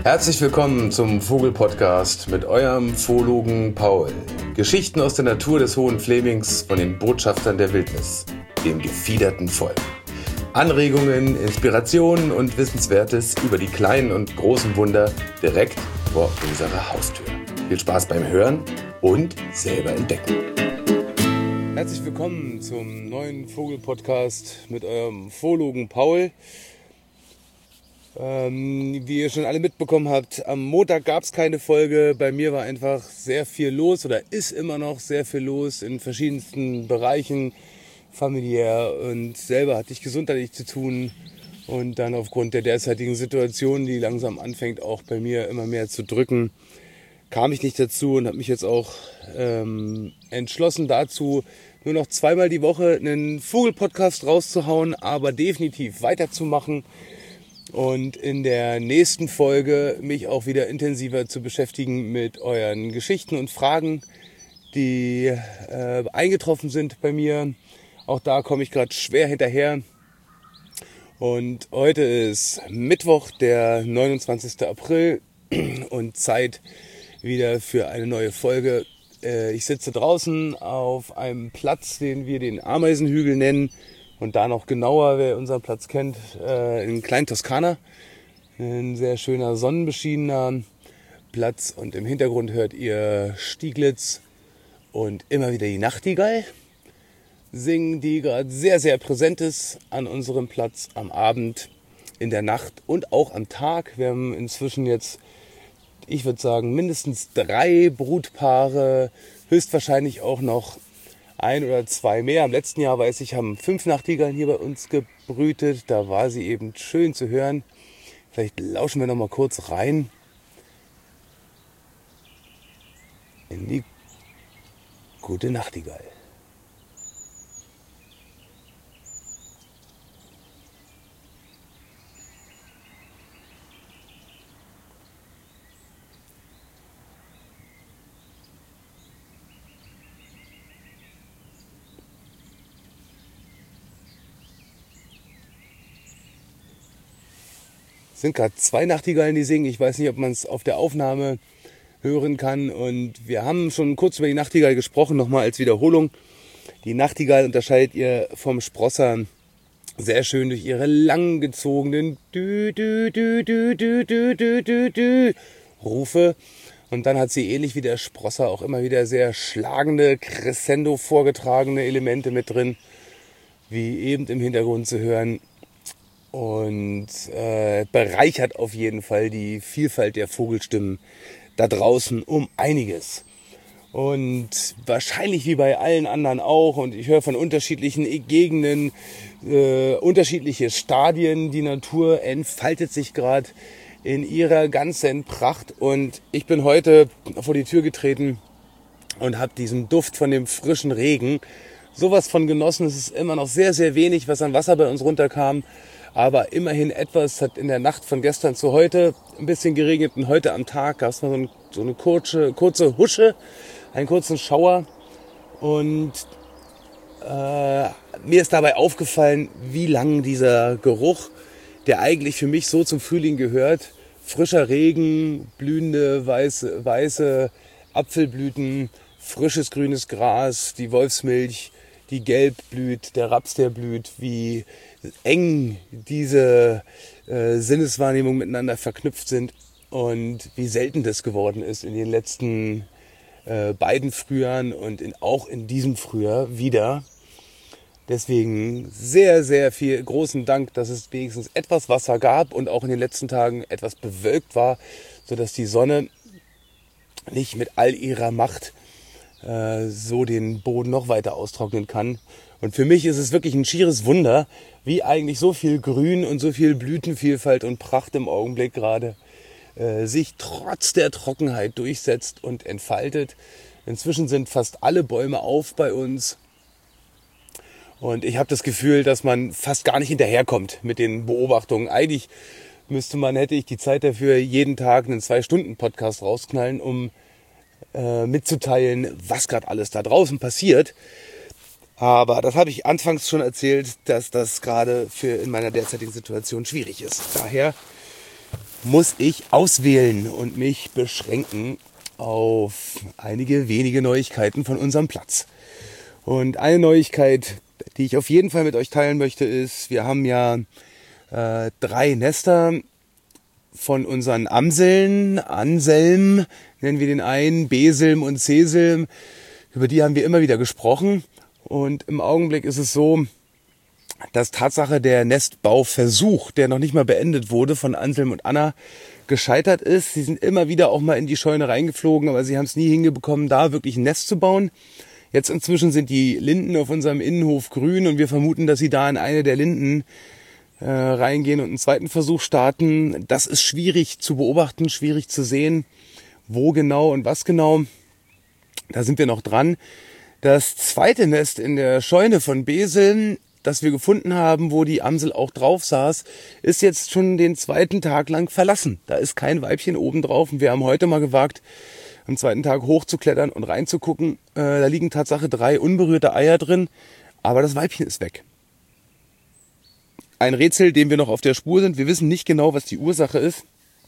Herzlich willkommen zum Vogel-Podcast mit eurem Zoologen Paul. Geschichten aus der Natur des Hohen Flemings von den Botschaftern der Wildnis, dem gefiederten Volk. Anregungen, Inspirationen und Wissenswertes über die kleinen und großen Wunder direkt vor unserer Haustür. Viel Spaß beim Hören und selber entdecken. Herzlich willkommen zum neuen Vogel-Podcast mit eurem Zoologen Paul. Wie ihr schon alle mitbekommen habt, am Montag gab es keine Folge. Bei mir war einfach sehr viel los oder ist immer noch sehr viel los in verschiedensten Bereichen, familiär, und selber hatte ich gesundheitlich zu tun. Und dann aufgrund der derzeitigen Situation, die langsam anfängt auch bei mir immer mehr zu drücken, kam ich nicht dazu und habe mich jetzt auch entschlossen dazu, nur noch zweimal die Woche einen Vogel-Podcast rauszuhauen, aber definitiv weiterzumachen. Und in der nächsten Folge mich auch wieder intensiver zu beschäftigen mit euren Geschichten und Fragen, die eingetroffen sind bei mir. Auch da komme ich gerade schwer hinterher. Und heute ist Mittwoch, der 29. April und Zeit wieder für eine neue Folge. Ich sitze draußen auf einem Platz, den wir den Ameisenhügel nennen. Und da noch genauer, wer unseren Platz kennt, in Klein Toskana. Ein sehr schöner, sonnenbeschiedener Platz. Und im Hintergrund hört ihr Stieglitz und immer wieder die Nachtigall singen, die gerade sehr, sehr präsent ist an unserem Platz am Abend, in der Nacht und auch am Tag. Wir haben inzwischen jetzt, ich würde sagen, mindestens 3 Brutpaare, höchstwahrscheinlich auch noch 1 oder 2 mehr. Im letzten Jahr, weiß ich, haben 5 Nachtigallen hier bei uns gebrütet. Da war sie eben schön zu hören. Vielleicht lauschen wir noch mal kurz rein in die gute Nachtigall. Es sind gerade 2 Nachtigallen, die singen. Ich weiß nicht, ob man es auf der Aufnahme hören kann. Und wir haben schon kurz über die Nachtigall gesprochen, nochmal als Wiederholung. Die Nachtigall unterscheidet ihr vom Sprosser sehr schön durch ihre langgezogenen Rufe. Und dann hat sie ähnlich wie der Sprosser auch immer wieder sehr schlagende, crescendo vorgetragene Elemente mit drin, wie eben im Hintergrund zu hören. Und bereichert auf jeden Fall die Vielfalt der Vogelstimmen da draußen um einiges. Und wahrscheinlich wie bei allen anderen auch, und ich höre von unterschiedlichen Gegenden, unterschiedliche Stadien. Die Natur entfaltet sich gerade in ihrer ganzen Pracht. Und ich bin heute vor die Tür getreten und habe diesen Duft von dem frischen Regen sowas von genossen. Es ist immer noch sehr, sehr wenig, was an Wasser bei uns runterkam. Aber immerhin etwas. Hat in der Nacht von gestern zu heute ein bisschen geregnet. Und heute am Tag gab es mal so eine kurze Husche, einen kurzen Schauer. Und mir ist dabei aufgefallen, wie lang dieser Geruch, der eigentlich für mich so zum Frühling gehört, frischer Regen, blühende weiße Apfelblüten, frisches grünes Gras, die Wolfsmilch, die gelb blüht, der Raps, der blüht, wie eng diese Sinneswahrnehmungen miteinander verknüpft sind und wie selten das geworden ist in den letzten beiden Frühjahren und auch in diesem Frühjahr wieder. Deswegen sehr, sehr viel großen Dank, dass es wenigstens etwas Wasser gab und auch in den letzten Tagen etwas bewölkt war, sodass die Sonne nicht mit all ihrer Macht so den Boden noch weiter austrocknen kann. Und für mich ist es wirklich ein schieres Wunder, wie eigentlich so viel Grün und so viel Blütenvielfalt und Pracht im Augenblick gerade sich trotz der Trockenheit durchsetzt und entfaltet. Inzwischen sind fast alle Bäume auf bei uns. Und ich habe das Gefühl, dass man fast gar nicht hinterherkommt mit den Beobachtungen. Eigentlich hätte ich die Zeit dafür, jeden Tag einen 2-Stunden-Podcast rausknallen, um mitzuteilen, was gerade alles da draußen passiert. Aber das habe ich anfangs schon erzählt, dass das gerade in meiner derzeitigen Situation schwierig ist. Daher muss ich auswählen und mich beschränken auf einige wenige Neuigkeiten von unserem Platz. Und eine Neuigkeit, die ich auf jeden Fall mit euch teilen möchte, ist, wir haben ja 3 Nester von unseren Amseln, Anselm nennen wir den einen, Beselm und Ceselm. Über die haben wir immer wieder gesprochen. Und im Augenblick ist es so, dass Tatsache der Nestbauversuch, der noch nicht mal beendet wurde, von Anselm und Anna gescheitert ist. Sie sind immer wieder auch mal in die Scheune reingeflogen, aber sie haben es nie hingekommen, da wirklich ein Nest zu bauen. Jetzt inzwischen sind die Linden auf unserem Innenhof grün und wir vermuten, dass sie da in eine der Linden reingehen und einen zweiten Versuch starten. Das ist schwierig zu beobachten, schwierig zu sehen, wo genau und was genau. Da sind wir noch dran. Das zweite Nest in der Scheune von Beseln, das wir gefunden haben, wo die Amsel auch drauf saß, ist jetzt schon den 2. Tag lang verlassen. Da ist kein Weibchen oben drauf und wir haben heute mal gewagt, am 2. Tag hochzuklettern und reinzugucken. Da liegen Tatsache 3 unberührte Eier drin, aber das Weibchen ist weg. Ein Rätsel, dem wir noch auf der Spur sind. Wir wissen nicht genau, was die Ursache ist.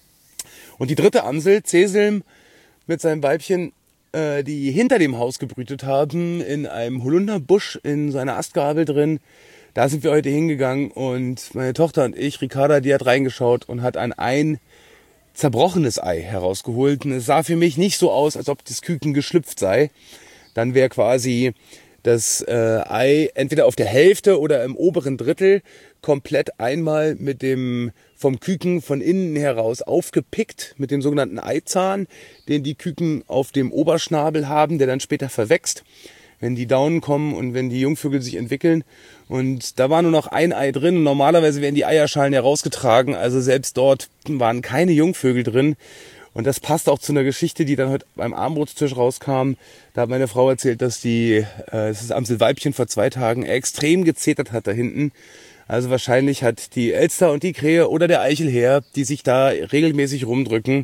Und die dritte Amsel, Ceselm, mit seinem Weibchen, die hinter dem Haus gebrütet haben, in einem Holunderbusch in seiner Astgabel drin. Da sind wir heute hingegangen und meine Tochter und ich, Ricarda, die hat reingeschaut und hat ein zerbrochenes Ei herausgeholt. Und es sah für mich nicht so aus, als ob das Küken geschlüpft sei. Dann wäre quasi das Ei entweder auf der Hälfte oder im oberen Drittel komplett einmal mit dem vom Küken von innen heraus aufgepickt, mit dem sogenannten Eizahn, den die Küken auf dem Oberschnabel haben, der dann später verwächst, wenn die Daunen kommen und wenn die Jungvögel sich entwickeln. Und da war nur noch ein Ei drin und normalerweise werden die Eierschalen herausgetragen, also selbst dort waren keine Jungvögel drin. Und das passt auch zu einer Geschichte, die dann heute beim Abendbrotstisch rauskam. Da hat meine Frau erzählt, dass das Amselweibchen vor 2 Tagen extrem gezetert hat da hinten. Also wahrscheinlich hat die Elster und die Krähe oder der Eichelherr, die sich da regelmäßig rumdrücken,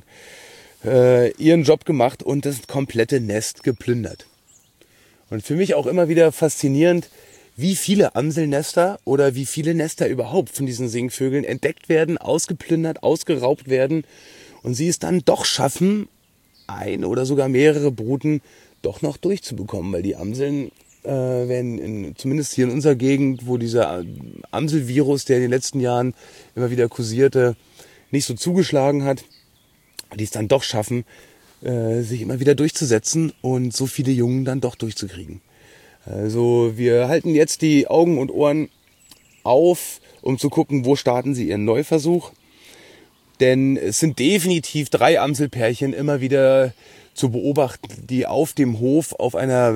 ihren Job gemacht und das komplette Nest geplündert. Und für mich auch immer wieder faszinierend, wie viele Amselnester oder wie viele Nester überhaupt von diesen Singvögeln entdeckt werden, ausgeplündert, ausgeraubt werden und sie es dann doch schaffen, ein oder sogar mehrere Bruten doch noch durchzubekommen, weil die Amseln werden zumindest hier in unserer Gegend, wo dieser Amselvirus, der in den letzten Jahren immer wieder kursierte, nicht so zugeschlagen hat, die es dann doch schaffen, sich immer wieder durchzusetzen und so viele Jungen dann doch durchzukriegen. Also wir halten jetzt die Augen und Ohren auf, um zu gucken, wo starten sie ihren Neuversuch. Denn es sind definitiv 3 Amselpärchen immer wieder zu beobachten, die auf dem Hof auf einer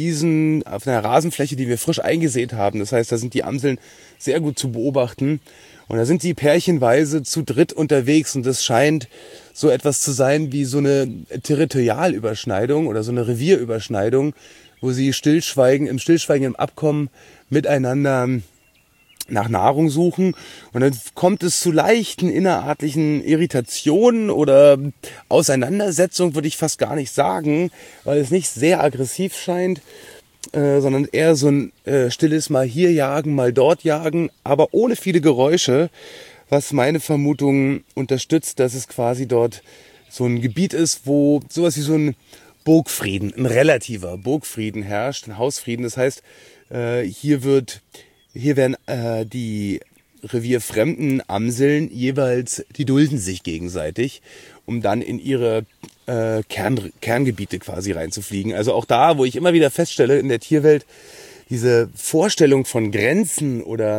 auf einer Rasenfläche, die wir frisch eingesät haben. Das heißt, da sind die Amseln sehr gut zu beobachten. Und da sind sie pärchenweise zu dritt unterwegs. Und das scheint so etwas zu sein wie so eine Territorialüberschneidung oder so eine Revierüberschneidung, wo sie im stillschweigenden Abkommen miteinander nach Nahrung suchen und dann kommt es zu leichten innerartlichen Irritationen oder Auseinandersetzungen, würde ich fast gar nicht sagen, weil es nicht sehr aggressiv scheint, sondern eher so ein stilles mal hier jagen, mal dort jagen, aber ohne viele Geräusche, was meine Vermutung unterstützt, dass es quasi dort so ein Gebiet ist, wo sowas wie so ein Burgfrieden, ein relativer Burgfrieden herrscht, ein Hausfrieden. Das heißt, hier werden die revierfremden Amseln die dulden sich gegenseitig, um dann in ihre Kerngebiete quasi reinzufliegen. Also auch da, wo ich immer wieder feststelle in der Tierwelt, diese Vorstellung von Grenzen oder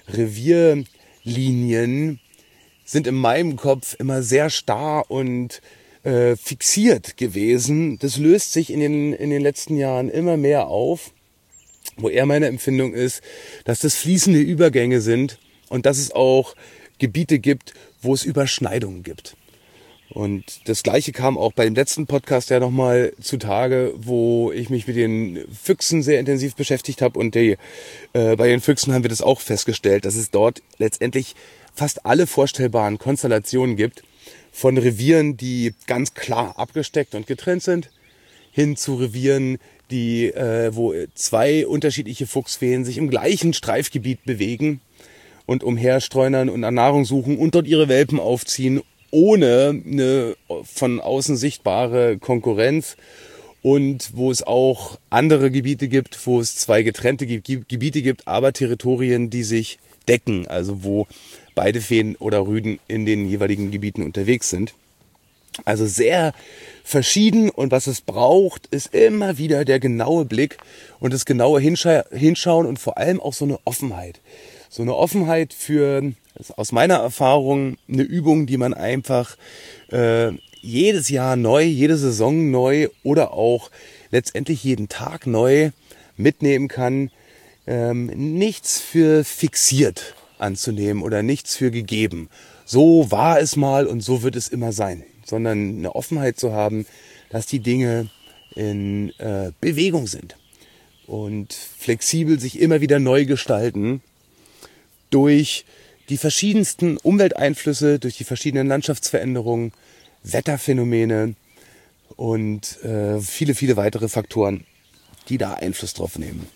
Revierlinien sind in meinem Kopf immer sehr starr und fixiert gewesen. Das löst sich in den letzten Jahren immer mehr auf. Wo eher meine Empfindung ist, dass das fließende Übergänge sind und dass es auch Gebiete gibt, wo es Überschneidungen gibt. Und das Gleiche kam auch bei dem letzten Podcast ja nochmal zutage, wo ich mich mit den Füchsen sehr intensiv beschäftigt habe. Und bei den Füchsen haben wir das auch festgestellt, dass es dort letztendlich fast alle vorstellbaren Konstellationen gibt. Von Revieren, die ganz klar abgesteckt und getrennt sind, hin zu Revieren, wo 2 unterschiedliche Fuchsfeen sich im gleichen Streifgebiet bewegen und umherstreunern und nach Nahrung suchen und dort ihre Welpen aufziehen, ohne eine von außen sichtbare Konkurrenz und wo es auch andere Gebiete gibt, wo es zwei getrennte Gebiete gibt, aber Territorien, die sich decken, also wo beide Feen oder Rüden in den jeweiligen Gebieten unterwegs sind. Also sehr verschieden, und was es braucht, ist immer wieder der genaue Blick und das genaue Hinschauen und vor allem auch so eine Offenheit. So eine Offenheit für, aus meiner Erfahrung, eine Übung, die man einfach jedes Jahr neu, jede Saison neu oder auch letztendlich jeden Tag neu mitnehmen kann. Nichts für fixiert anzunehmen oder nichts für gegeben. So war es mal und so wird es immer sein. Sondern eine Offenheit zu haben, dass die Dinge in Bewegung sind und flexibel sich immer wieder neu gestalten durch die verschiedensten Umwelteinflüsse, durch die verschiedenen Landschaftsveränderungen, Wetterphänomene und viele, viele weitere Faktoren, die da Einfluss drauf nehmen.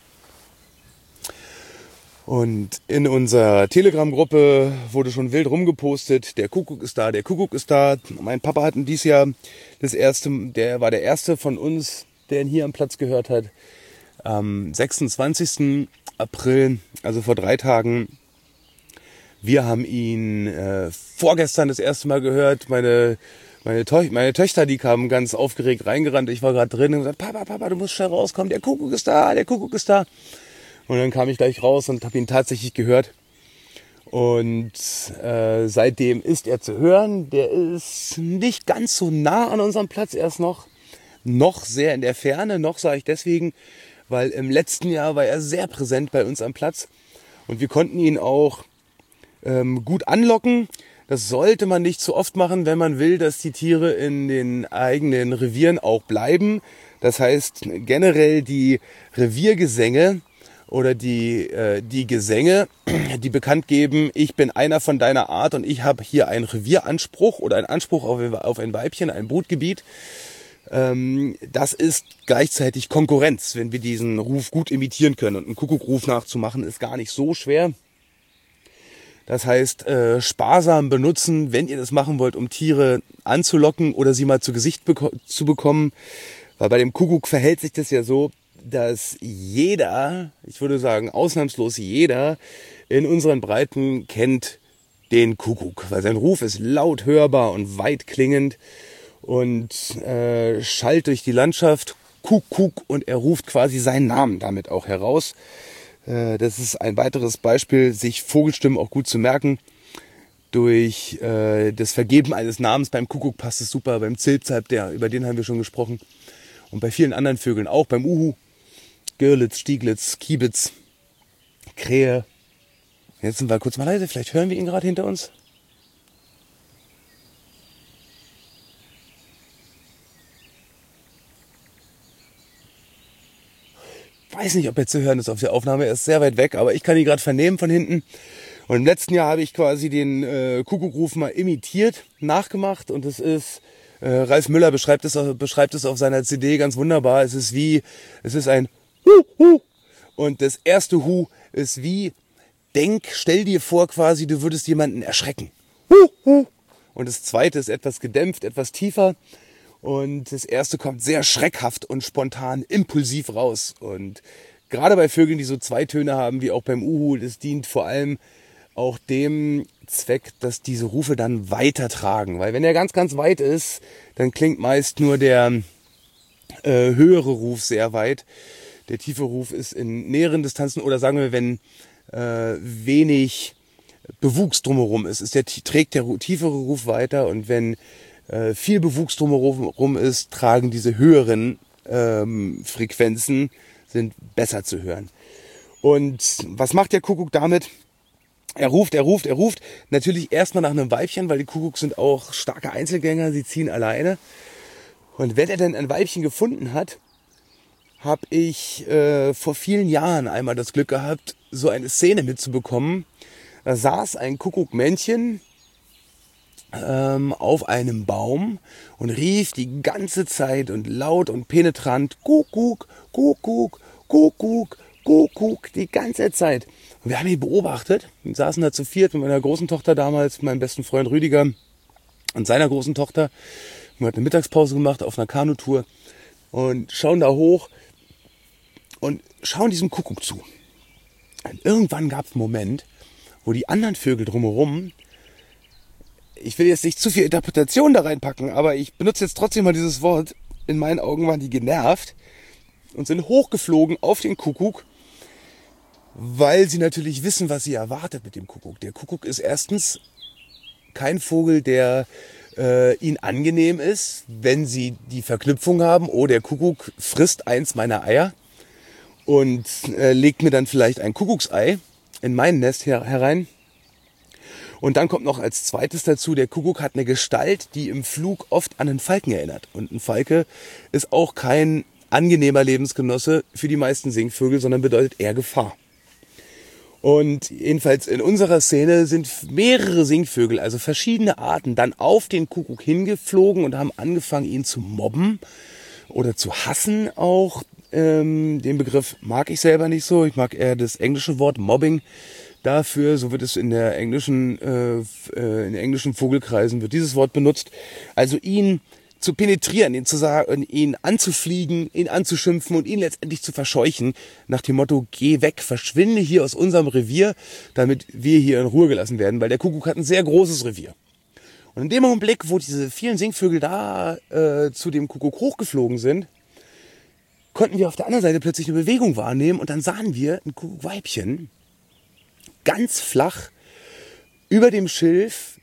Und in unserer Telegram-Gruppe wurde schon wild rumgepostet, der Kuckuck ist da, der Kuckuck ist da. Mein Papa hat dieses Jahr der war der erste von uns, der ihn hier am Platz gehört hat. Am 26. April, also vor 3 Tagen. Wir haben ihn vorgestern das erste Mal gehört. Meine Töchter, die kamen ganz aufgeregt reingerannt. Ich war gerade drin und gesagt, Papa, du musst schnell rauskommen, der Kuckuck ist da, der Kuckuck ist da. Und dann kam ich gleich raus und habe ihn tatsächlich gehört. Und seitdem ist er zu hören. Der ist nicht ganz so nah an unserem Platz. Er ist noch sehr in der Ferne. Noch sage ich deswegen, weil im letzten Jahr war er sehr präsent bei uns am Platz. Und wir konnten ihn auch gut anlocken. Das sollte man nicht zu oft machen, wenn man will, dass die Tiere in den eigenen Revieren auch bleiben. Das heißt generell die Reviergesänge oder die Gesänge, die bekannt geben, ich bin einer von deiner Art und ich habe hier einen Revieranspruch oder einen Anspruch auf ein Weibchen, ein Brutgebiet. Das ist gleichzeitig Konkurrenz, wenn wir diesen Ruf gut imitieren können. Und einen Kuckuckruf nachzumachen ist gar nicht so schwer. Das heißt, sparsam benutzen, wenn ihr das machen wollt, um Tiere anzulocken oder sie mal zu Gesicht zu bekommen. Weil bei dem Kuckuck verhält sich das ja so, dass jeder, ich würde sagen ausnahmslos jeder, in unseren Breiten kennt den Kuckuck. Weil sein Ruf ist laut hörbar und weit klingend und schallt durch die Landschaft, Kuckuck, und er ruft quasi seinen Namen damit auch heraus. Das ist ein weiteres Beispiel, sich Vogelstimmen auch gut zu merken. Durch das Vergeben eines Namens beim Kuckuck passt es super, beim Zilpzalp, über den haben wir schon gesprochen. Und bei vielen anderen Vögeln auch, beim Uhu, Girlitz, Stieglitz, Kiebitz, Krähe. Jetzt sind wir kurz mal leise, vielleicht hören wir ihn gerade hinter uns. Weiß nicht, ob er zu hören ist auf der Aufnahme, er ist sehr weit weg, aber ich kann ihn gerade vernehmen von hinten. Und im letzten Jahr habe ich quasi den Kuckuckruf mal imitiert, nachgemacht, und es ist, Ralf Müller beschreibt es auf seiner CD ganz wunderbar. Es ist ein Hu, Hu. Und das erste Hu ist wie, stell dir vor quasi, du würdest jemanden erschrecken. Hu, Hu. Und das zweite ist etwas gedämpft, etwas tiefer. Und das erste kommt sehr schreckhaft und spontan, impulsiv raus. Und gerade bei Vögeln, die so 2 Töne haben, wie auch beim Uhu, das dient vor allem auch dem Zweck, dass diese Rufe dann weitertragen. Weil wenn er ganz, ganz weit ist, dann klingt meist nur der höhere Ruf sehr weit. Der tiefe Ruf ist in näheren Distanzen, oder sagen wir, wenn wenig Bewuchs drumherum ist, trägt der tiefere Ruf weiter, und wenn viel Bewuchs drumherum ist, tragen diese höheren Frequenzen, sind besser zu hören. Und was macht der Kuckuck damit? Er ruft. Natürlich erstmal nach einem Weibchen, weil die Kuckucks sind auch starke Einzelgänger, sie ziehen alleine. Und wenn er dann ein Weibchen gefunden hat, habe ich vor vielen Jahren einmal das Glück gehabt, so eine Szene mitzubekommen. Da saß ein Kuckuckmännchen auf einem Baum und rief die ganze Zeit und laut und penetrant Kuckuck, Kuckuck, Kuckuck, Kuckuck, die ganze Zeit. Und wir haben ihn beobachtet und saßen da zu viert mit meiner großen Tochter damals, meinem besten Freund Rüdiger, und seiner großen Tochter. Wir hatten eine Mittagspause gemacht auf einer Kanutour und schauen da hoch und schauen diesem Kuckuck zu. Und irgendwann gab es einen Moment, wo die anderen Vögel drumherum, ich will jetzt nicht zu viel Interpretation da reinpacken, aber ich benutze jetzt trotzdem mal dieses Wort, in meinen Augen waren die genervt und sind hochgeflogen auf den Kuckuck, weil sie natürlich wissen, was sie erwartet mit dem Kuckuck. Der Kuckuck ist erstens kein Vogel, der ihnen angenehm ist, wenn sie die Verknüpfung haben, oh, der Kuckuck frisst eins meiner Eier und legt mir dann vielleicht ein Kuckucksei in mein Nest herein. Und dann kommt noch als zweites dazu, der Kuckuck hat eine Gestalt, die im Flug oft an einen Falken erinnert. Und ein Falke ist auch kein angenehmer Lebensgenosse für die meisten Singvögel, sondern bedeutet eher Gefahr. Und jedenfalls in unserer Szene sind mehrere Singvögel, also verschiedene Arten, dann auf den Kuckuck hingeflogen und haben angefangen, ihn zu mobben oder zu hassen auch. Den Begriff mag ich selber nicht so. Ich mag eher das englische Wort Mobbing dafür. So wird es in englischen Vogelkreisen wird dieses Wort benutzt. Also ihn zu penetrieren, ihn zu sagen, ihn anzufliegen, ihn anzuschimpfen und ihn letztendlich zu verscheuchen, nach dem Motto, geh weg, verschwinde hier aus unserem Revier, damit wir hier in Ruhe gelassen werden, weil der Kuckuck hat ein sehr großes Revier. Und in dem Augenblick, wo diese vielen Singvögel da zu dem Kuckuck hochgeflogen sind, konnten wir auf der anderen Seite plötzlich eine Bewegung wahrnehmen und dann sahen wir ein Kuckuckweibchen ganz flach über dem Schilf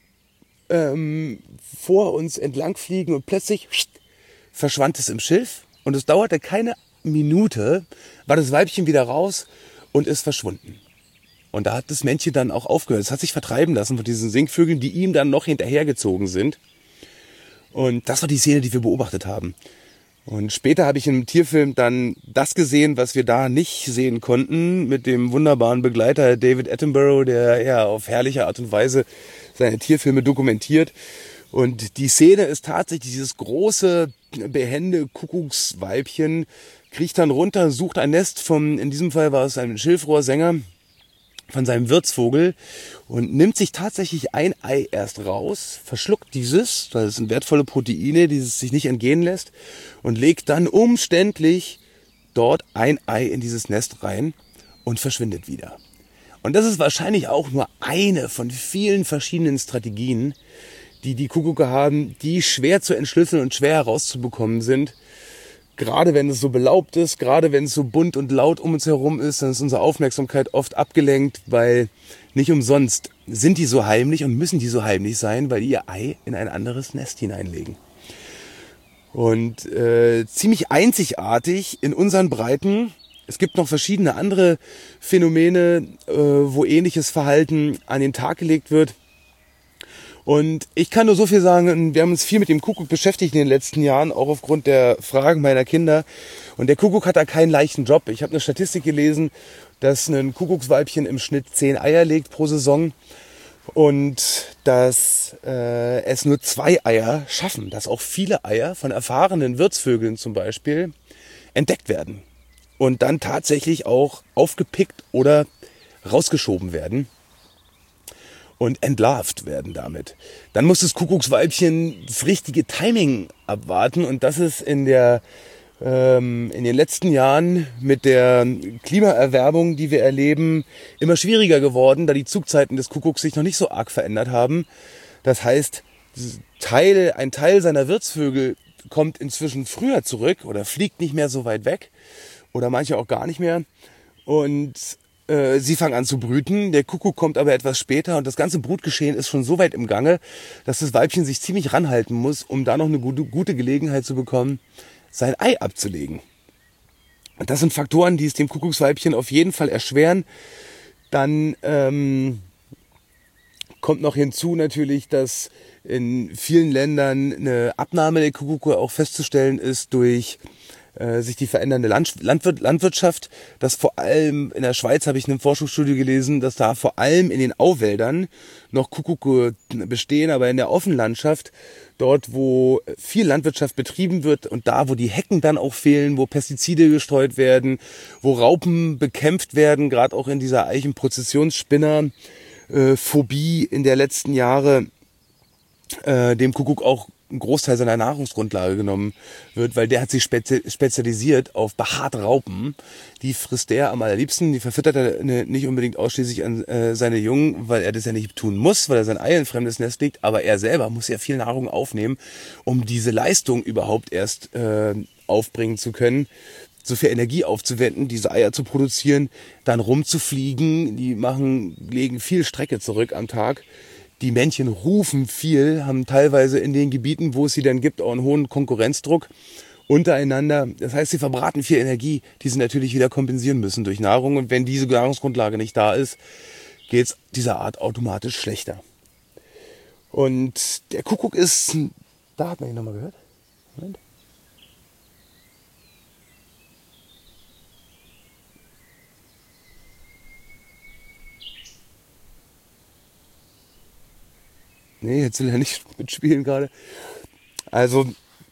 vor uns entlang fliegen und plötzlich verschwand es im Schilf und es dauerte keine Minute, war das Weibchen wieder raus und ist verschwunden. Und da hat das Männchen dann auch aufgehört. Es hat sich vertreiben lassen von diesen Singvögeln, die ihm dann noch hinterhergezogen sind. Und das war die Szene, die wir beobachtet haben. Und später habe ich im Tierfilm dann das gesehen, was wir da nicht sehen konnten, mit dem wunderbaren Begleiter David Attenborough, der ja auf herrliche Art und Weise seine Tierfilme dokumentiert. Und die Szene ist tatsächlich dieses große, behende Kuckucksweibchen, kriecht dann runter, sucht ein Nest in diesem Fall war es ein Schilfrohrsänger, von seinem Wirtsvogel und nimmt sich tatsächlich ein Ei erst raus, verschluckt dieses, das sind wertvolle Proteine, die es sich nicht entgehen lässt, und legt dann umständlich dort ein Ei in dieses Nest rein und verschwindet wieder. Und das ist wahrscheinlich auch nur eine von vielen verschiedenen Strategien, die Kuckucke haben, die schwer zu entschlüsseln und schwer herauszubekommen sind. Gerade wenn es so belaubt ist, gerade wenn es so bunt und laut um uns herum ist, dann ist unsere Aufmerksamkeit oft abgelenkt, weil nicht umsonst sind die so heimlich und müssen die so heimlich sein, weil die ihr Ei in ein anderes Nest hineinlegen. Und ziemlich einzigartig in unseren Breiten. Es gibt noch verschiedene andere Phänomene, wo ähnliches Verhalten an den Tag gelegt wird. Und ich kann nur so viel sagen, wir haben uns viel mit dem Kuckuck beschäftigt in den letzten Jahren, auch aufgrund der Fragen meiner Kinder. Und der Kuckuck hat da keinen leichten Job. Ich habe eine Statistik gelesen, dass ein Kuckucksweibchen im Schnitt 10 Eier legt pro Saison und dass es nur 2 Eier schaffen, dass auch viele Eier von erfahrenen Wirtsvögeln zum Beispiel entdeckt werden und dann tatsächlich auch aufgepickt oder rausgeschoben werden und entlarvt werden damit. Dann muss das Kuckucksweibchen das richtige Timing abwarten und das ist in den letzten Jahren mit der Klimaerwärmung, die wir erleben, immer schwieriger geworden, da die Zugzeiten des Kuckucks sich noch nicht so arg verändert haben. Das heißt, ein Teil seiner Wirtsvögel kommt inzwischen früher zurück oder fliegt nicht mehr so weit weg oder manche auch gar nicht mehr und sie fangen an zu brüten, der Kuckuck kommt aber etwas später und das ganze Brutgeschehen ist schon so weit im Gange, dass das Weibchen sich ziemlich ranhalten muss, um da noch eine gute Gelegenheit zu bekommen, sein Ei abzulegen. Und das sind Faktoren, die es dem Kuckucksweibchen auf jeden Fall erschweren. Dann kommt noch hinzu natürlich, dass in vielen Ländern eine Abnahme der Kuckucke auch festzustellen ist durch sich die verändernde Landwirtschaft, dass vor allem in der Schweiz, habe ich in einem Forschungsstudie gelesen, dass da vor allem in den Auwäldern noch Kuckucke bestehen, aber in der Offenlandschaft, dort wo viel Landwirtschaft betrieben wird und da wo die Hecken dann auch fehlen, wo Pestizide gestreut werden, wo Raupen bekämpft werden, gerade auch in dieser Eichenprozessionsspinner-Phobie in der letzten Jahre, dem Kuckuck auch ein Großteil seiner Nahrungsgrundlage genommen wird, weil der hat sich spezialisiert auf behaarte Raupen. Die frisst er am allerliebsten, die verfüttert er nicht unbedingt ausschließlich an seine Jungen, weil er das ja nicht tun muss, weil er sein Ei in ein fremdes Nest legt, aber er selber muss ja viel Nahrung aufnehmen, um diese Leistung überhaupt erst aufbringen zu können, so viel Energie aufzuwenden, diese Eier zu produzieren, dann rumzufliegen, legen viel Strecke zurück am Tag. Die Männchen rufen viel, haben teilweise in den Gebieten, wo es sie dann gibt, auch einen hohen Konkurrenzdruck untereinander. Das heißt, sie verbraten viel Energie, die sie natürlich wieder kompensieren müssen durch Nahrung. Und wenn diese Nahrungsgrundlage nicht da ist, geht es dieser Art automatisch schlechter. Und der Kuckuck ist... Da hat man ihn nochmal gehört. Moment. Nee, jetzt will er nicht mitspielen gerade. Also,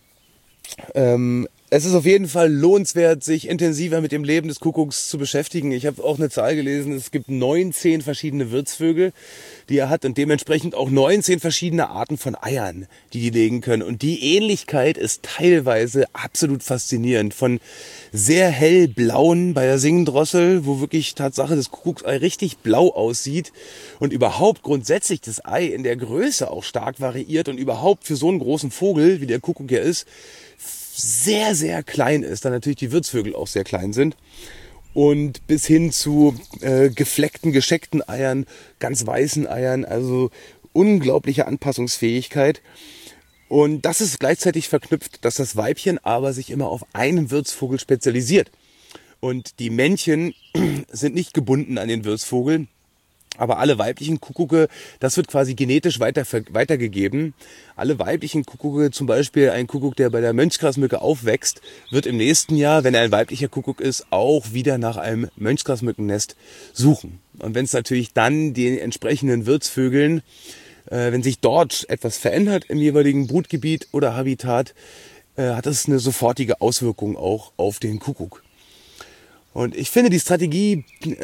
es ist auf jeden Fall lohnenswert, sich intensiver mit dem Leben des Kuckucks zu beschäftigen. Ich habe auch eine Zahl gelesen, es gibt 19 verschiedene Wirtsvögel, die er hat und dementsprechend auch 19 verschiedene Arten von Eiern, die legen können. Und die Ähnlichkeit ist teilweise absolut faszinierend. Von sehr hellblauen bei der Singendrossel, wo wirklich Tatsache das Kuckucksei richtig blau aussieht und überhaupt grundsätzlich das Ei in der Größe auch stark variiert und überhaupt für so einen großen Vogel, wie der Kuckuck ja ist, sehr, sehr klein ist, da natürlich die Wirtsvögel auch sehr klein sind. Und bis hin zu gefleckten, gescheckten Eiern, ganz weißen Eiern, also unglaubliche Anpassungsfähigkeit. Und das ist gleichzeitig verknüpft, dass das Weibchen aber sich immer auf einen Wirtsvogel spezialisiert. Und die Männchen sind nicht gebunden an den Wirtsvogel, aber alle weiblichen Kuckucke, das wird quasi genetisch weitergegeben. Alle weiblichen Kuckucke, zum Beispiel ein Kuckuck, der bei der Mönchsgrasmücke aufwächst, wird im nächsten Jahr, wenn er ein weiblicher Kuckuck ist, auch wieder nach einem Mönchsgrasmückennest suchen. Und wenn es natürlich dann den entsprechenden Wirtsvögeln, wenn sich dort etwas verändert im jeweiligen Brutgebiet oder Habitat, hat das eine sofortige Auswirkung auch auf den Kuckuck. Und ich finde die Strategie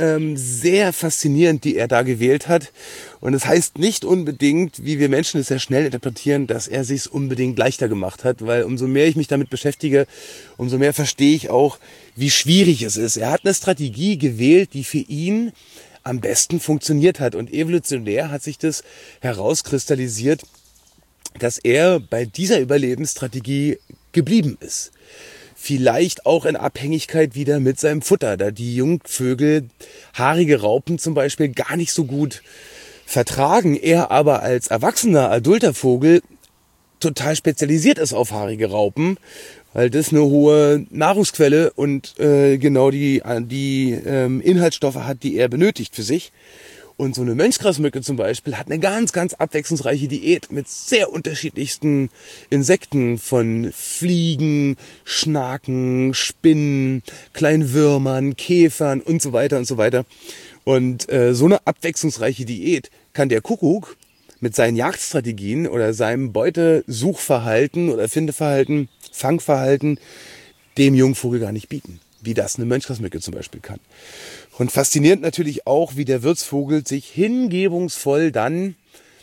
sehr faszinierend, die er da gewählt hat. Und das heißt nicht unbedingt, wie wir Menschen es sehr schnell interpretieren, dass er sich es unbedingt leichter gemacht hat. Weil umso mehr ich mich damit beschäftige, umso mehr verstehe ich auch, wie schwierig es ist. Er hat eine Strategie gewählt, die für ihn am besten funktioniert hat. Und evolutionär hat sich das herauskristallisiert, dass er bei dieser Überlebensstrategie geblieben ist. Vielleicht auch in Abhängigkeit wieder mit seinem Futter, da die Jungvögel haarige Raupen zum Beispiel gar nicht so gut vertragen. Er aber als erwachsener, adulter Vogel total spezialisiert ist auf haarige Raupen, weil das eine hohe Nahrungsquelle und genau die Inhaltsstoffe hat, die er benötigt für sich. Und so eine Mönchsgrasmücke zum Beispiel hat eine ganz, ganz abwechslungsreiche Diät mit sehr unterschiedlichsten Insekten, von Fliegen, Schnaken, Spinnen, kleinen Würmern, Käfern und so weiter und so weiter. Und so eine abwechslungsreiche Diät kann der Kuckuck mit seinen Jagdstrategien oder seinem Beutesuchverhalten oder Findeverhalten, Fangverhalten dem Jungvogel gar nicht bieten, wie das eine Mönchsgrasmücke zum Beispiel kann. Und faszinierend natürlich auch, wie der Wirtsvogel sich hingebungsvoll dann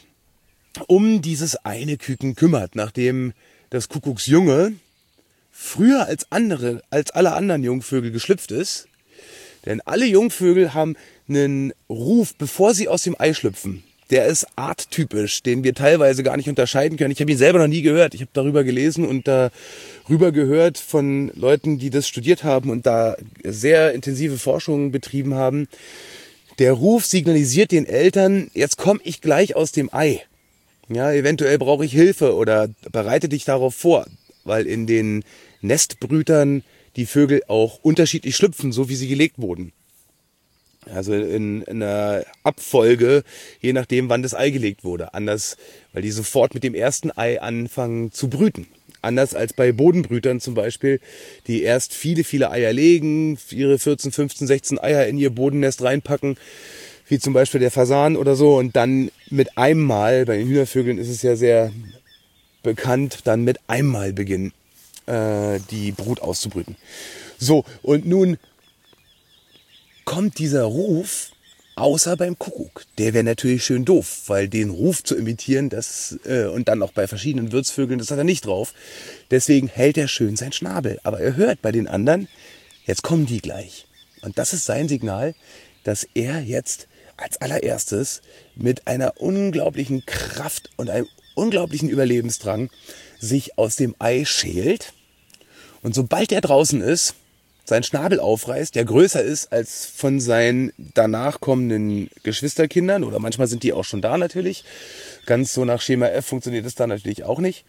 um dieses eine Küken kümmert, nachdem das Kuckucksjunge früher als alle anderen Jungvögel geschlüpft ist. Denn alle Jungvögel haben einen Ruf, bevor sie aus dem Ei schlüpfen. Der ist arttypisch, den wir teilweise gar nicht unterscheiden können. Ich habe ihn selber noch nie gehört. Ich habe darüber gelesen und darüber gehört von Leuten, die das studiert haben und da sehr intensive Forschungen betrieben haben. Der Ruf signalisiert den Eltern, jetzt komme ich gleich aus dem Ei. Ja, eventuell brauche ich Hilfe oder bereite dich darauf vor, weil in den Nestbrütern die Vögel auch unterschiedlich schlüpfen, so wie sie gelegt wurden. Also in einer Abfolge, je nachdem, wann das Ei gelegt wurde. Anders, weil die sofort mit dem ersten Ei anfangen zu brüten. Anders als bei Bodenbrütern zum Beispiel, die erst viele, viele Eier legen, ihre 14, 15, 16 Eier in ihr Bodennest reinpacken, wie zum Beispiel der Fasan oder so, und dann mit einem Mal, bei den Hühnervögeln ist es ja sehr bekannt, dann mit einem Mal beginnen, die Brut auszubrüten. So, und nun kommt dieser Ruf Außer beim Kuckuck. Der wäre natürlich schön doof, weil den Ruf zu imitieren, und dann auch bei verschiedenen Wirtsvögeln, das hat er nicht drauf. Deswegen hält er schön seinen Schnabel. Aber er hört bei den anderen, jetzt kommen die gleich. Und das ist sein Signal, dass er jetzt als allererstes mit einer unglaublichen Kraft und einem unglaublichen Überlebensdrang sich aus dem Ei schält. Und sobald er draußen ist, seinen Schnabel aufreißt, der größer ist als von seinen danach kommenden Geschwisterkindern, oder manchmal sind die auch schon da natürlich. Ganz so nach Schema F funktioniert es da natürlich auch nicht.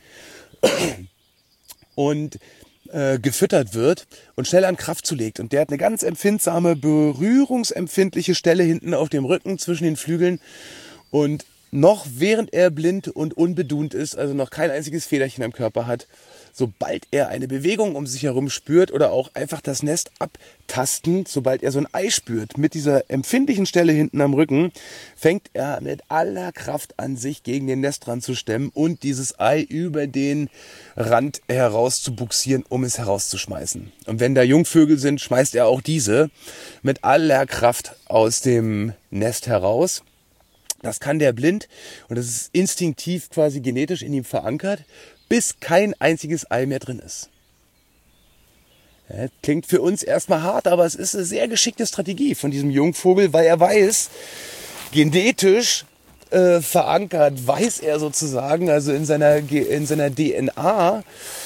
Und gefüttert wird und schnell an Kraft zulegt. Und der hat eine ganz empfindsame, berührungsempfindliche Stelle hinten auf dem Rücken zwischen den Flügeln. Und noch während er blind und unbeduhnt ist, also noch kein einziges Federchen am Körper hat, sobald er eine Bewegung um sich herum spürt oder auch einfach das Nest abtasten, sobald er so ein Ei spürt mit dieser empfindlichen Stelle hinten am Rücken, fängt er mit aller Kraft an, sich gegen den Nestrand zu stemmen und dieses Ei über den Rand heraus zu buxieren, um es herauszuschmeißen. Und wenn da Jungvögel sind, schmeißt er auch diese mit aller Kraft aus dem Nest heraus. Das kann der blind und das ist instinktiv quasi genetisch in ihm verankert, bis kein einziges Ei mehr drin ist. Ja, klingt für uns erstmal hart, aber es ist eine sehr geschickte Strategie von diesem Jungvogel, weil er weiß, genetisch verankert, weiß er sozusagen, also in seiner DNA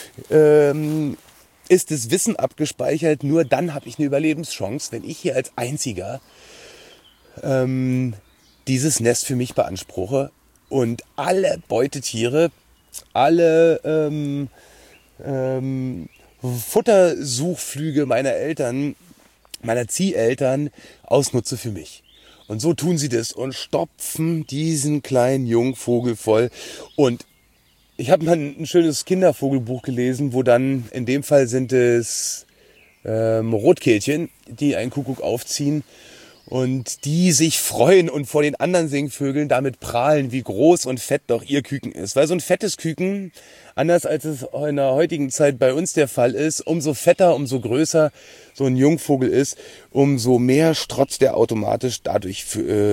ist das Wissen abgespeichert, nur dann habe ich eine Überlebenschance, wenn ich hier als Einziger dieses Nest für mich beanspruche und alle Beutetiere, alle Futtersuchflüge meiner Zieheltern ausnutze für mich. Und so tun sie das und stopfen diesen kleinen Jungvogel voll. Und ich habe mal ein schönes Kindervogelbuch gelesen, wo dann, in dem Fall sind es Rotkehlchen, die einen Kuckuck aufziehen. Und die sich freuen und vor den anderen Singvögeln damit prahlen, wie groß und fett doch ihr Küken ist. Weil so ein fettes Küken, anders als es in der heutigen Zeit bei uns der Fall ist, umso fetter, umso größer so ein Jungvogel ist, umso mehr strotzt er automatisch dadurch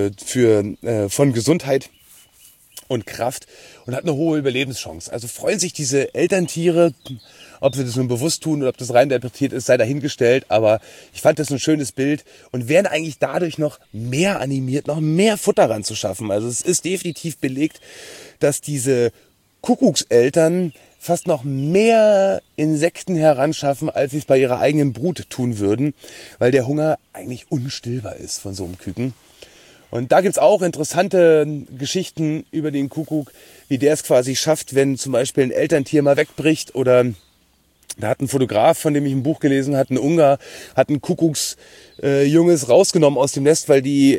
von Gesundheit und Kraft und hat eine hohe Überlebenschance. Also freuen sich diese Elterntiere, ob sie das nun bewusst tun oder ob das rein interpretiert ist, sei dahingestellt. Aber ich fand das ein schönes Bild und werden eigentlich dadurch noch mehr animiert, noch mehr Futter ranzuschaffen. Also es ist definitiv belegt, dass diese Kuckuckseltern fast noch mehr Insekten heranschaffen, als sie es bei ihrer eigenen Brut tun würden, weil der Hunger eigentlich unstillbar ist von so einem Küken. Und da gibt's auch interessante Geschichten über den Kuckuck, wie der es quasi schafft, wenn zum Beispiel ein Elterntier mal wegbricht oder da hat ein Fotograf, von dem ich ein Buch gelesen habe, ein Ungar, hat ein Kuckucksjunges rausgenommen aus dem Nest, weil die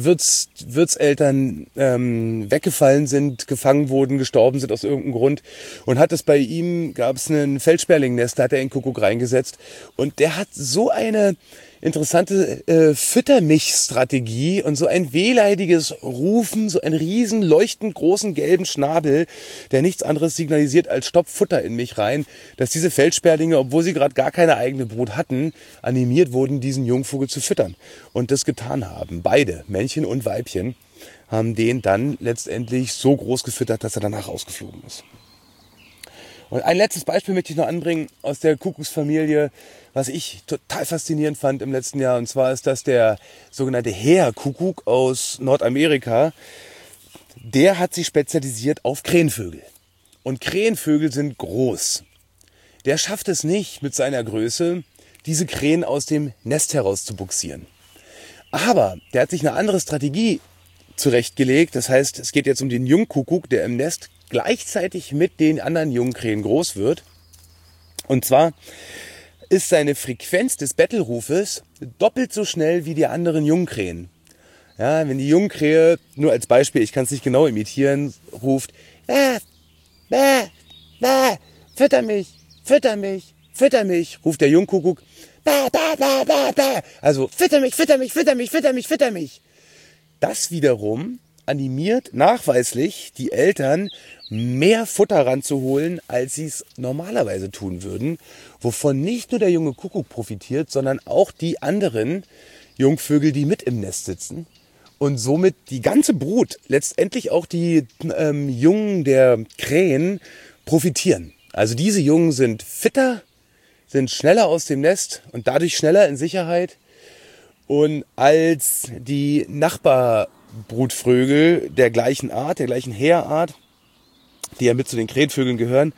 Wirtseltern weggefallen sind, gefangen wurden, gestorben sind aus irgendeinem Grund. Und hat es bei ihm, gab es ein Feldsperlingnest, da hat er einen Kuckuck reingesetzt. Und der hat so eine interessante Füttermich-Strategie und so ein wehleidiges Rufen, so einen riesen leuchtend großen gelben Schnabel, der nichts anderes signalisiert als Stopp, Futter in mich rein, dass diese Feldsperlinge, obwohl sie gerade gar keine eigene Brut hatten, animiert wurden, diesen Jungvogel zu füttern und das getan haben. Beide, Männchen und Weibchen, haben den dann letztendlich so groß gefüttert, dass er danach ausgeflogen ist. Und ein letztes Beispiel möchte ich noch anbringen aus der Kuckucksfamilie, was ich total faszinierend fand im letzten Jahr. Und zwar ist das der sogenannte Heerkuckuck aus Nordamerika. Der hat sich spezialisiert auf Krähenvögel. Und Krähenvögel sind groß. Der schafft es nicht mit seiner Größe, diese Krähen aus dem Nest heraus zu bugsieren. Aber der hat sich eine andere Strategie zurechtgelegt. Das heißt, es geht jetzt um den Jungkuckuck, der im Nest gleichzeitig mit den anderen Jungkrähen groß wird. Und zwar ist seine Frequenz des Bettelrufes doppelt so schnell wie die anderen Jungkrähen. Ja, wenn die Jungkrähe, nur als Beispiel, ich kann es nicht genau imitieren, ruft, fütter mich, fütter mich, fütter mich, ruft der Jungkuckuck, also fütter mich, fütter mich, fütter mich, fütter mich, fütter mich. Das wiederum animiert nachweislich die Eltern, mehr Futter ranzuholen, als sie es normalerweise tun würden, wovon nicht nur der junge Kuckuck profitiert, sondern auch die anderen Jungvögel, die mit im Nest sitzen und somit die ganze Brut, letztendlich auch die Jungen der Krähen, profitieren. Also diese Jungen sind fitter, sind schneller aus dem Nest und dadurch schneller in Sicherheit und als die Nachbarbrutvögel der gleichen Art, der gleichen Heerart, die ja mit zu den Krähenvögeln gehören,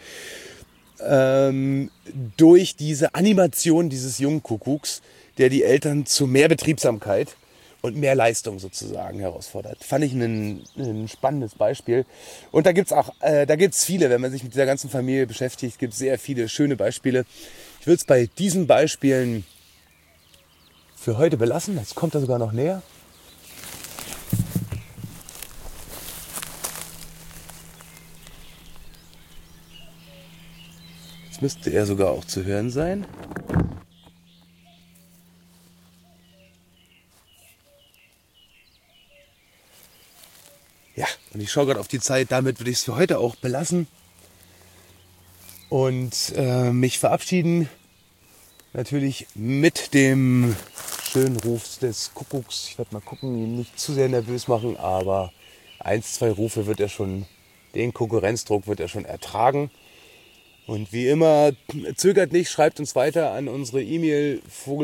durch diese Animation dieses Jungkuckucks, der die Eltern zu mehr Betriebsamkeit und mehr Leistung sozusagen herausfordert. Fand ich ein spannendes Beispiel. Und da gibt's viele, wenn man sich mit dieser ganzen Familie beschäftigt, gibt es sehr viele schöne Beispiele. Ich würde es bei diesen Beispielen für heute belassen. Jetzt kommt er sogar noch näher. Jetzt müsste er sogar auch zu hören sein. Ja, und ich schaue gerade auf die Zeit, damit würde ich es für heute auch belassen und mich verabschieden. Natürlich mit dem schönen Ruf des Kuckucks. Ich werde mal gucken, ihn nicht zu sehr nervös machen, aber 1, 2 Rufe wird er schon, den Konkurrenzdruck wird er schon ertragen. Und wie immer, zögert nicht, schreibt uns weiter an unsere E-Mail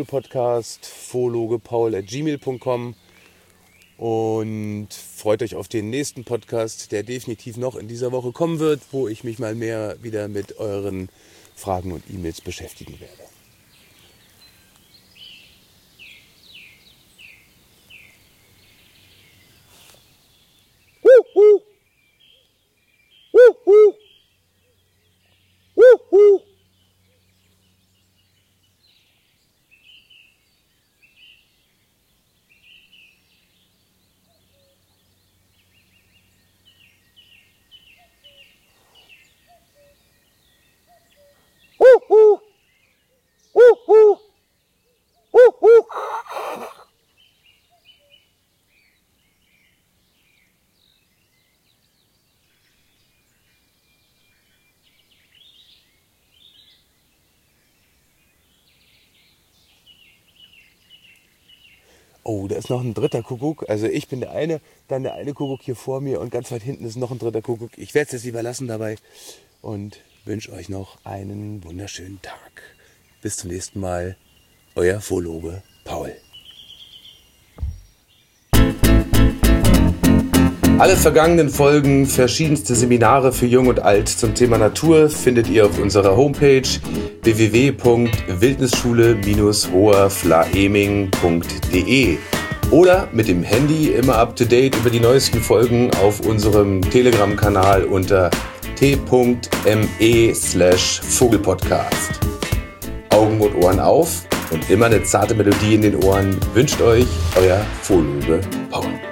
vogelpodcast@gmail.com und freut euch auf den nächsten Podcast, der definitiv noch in dieser Woche kommen wird, wo ich mich mal mehr wieder mit euren Fragen und E-Mails beschäftigen werde. Oh, da ist noch ein dritter Kuckuck. Also ich bin der eine, dann der eine Kuckuck hier vor mir und ganz weit hinten ist noch ein dritter Kuckuck. Ich werde es jetzt lieber lassen dabei und wünsche euch noch einen wunderschönen Tag. Bis zum nächsten Mal. Euer Phologe Paul. Alle vergangenen Folgen, verschiedenste Seminare für Jung und Alt zum Thema Natur findet ihr auf unserer Homepage www.wildnisschule-hoherflaeming.de oder mit dem Handy immer up to date über die neuesten Folgen auf unserem Telegram-Kanal unter t.me/Vogelpodcast. Augen und Ohren auf und immer eine zarte Melodie in den Ohren wünscht euch euer Phologe Paul.